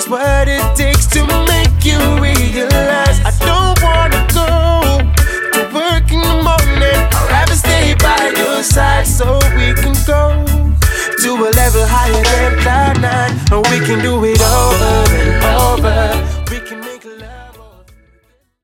just what it takes to make you realize I don't wanna go to work in the morning. I'd rather stay by your side so we can go to a level higher than cloud nine. And we can do it